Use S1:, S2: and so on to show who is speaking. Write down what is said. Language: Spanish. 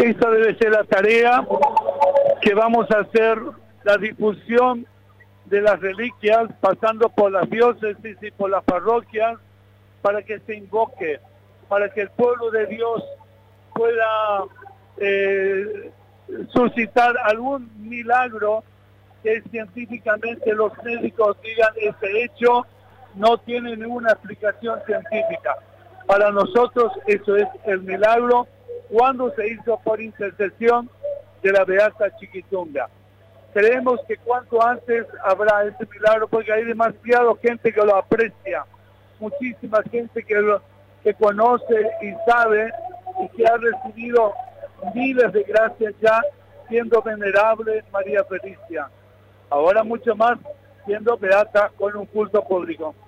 S1: Esa debe ser la tarea que vamos a hacer, la difusión de las reliquias, pasando por las diócesis y por las parroquias, para que se invoque, para que el pueblo de Dios pueda suscitar algún milagro que científicamente los médicos digan ese hecho no tiene ninguna explicación científica. Para nosotros eso es el milagro cuando se hizo por intercesión de la Beata Chiquitunga. Creemos que cuanto antes habrá ese milagro porque hay demasiada gente que lo aprecia, muchísima gente que conoce y sabe y que ha recibido miles de gracias ya siendo venerable María Felicia. Ahora mucho más siendo beata con un culto público.